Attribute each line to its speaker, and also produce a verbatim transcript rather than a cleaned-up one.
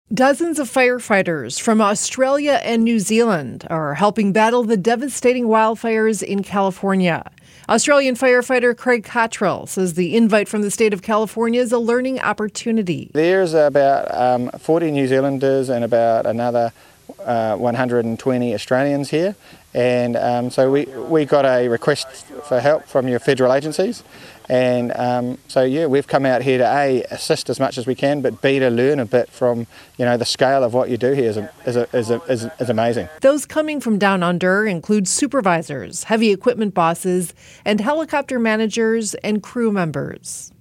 Speaker 1: Dozens of firefighters from Australia and New Zealand are helping battle the devastating wildfires in California. Australian firefighter Craig Cottrell says the invite from the state of California is a learning opportunity.
Speaker 2: There's about um, forty New Zealanders and about another uh, one hundred twenty Australians here. And um, so we, we got a request for help from your federal agencies. And um, so, yeah, we've come out here to A, assist as much as we can, but B, to learn a bit from, you know, the scale of what you do here is, is, is, is, is amazing.
Speaker 1: Those coming from down under include supervisors, heavy equipment bosses, and helicopter managers and crew members.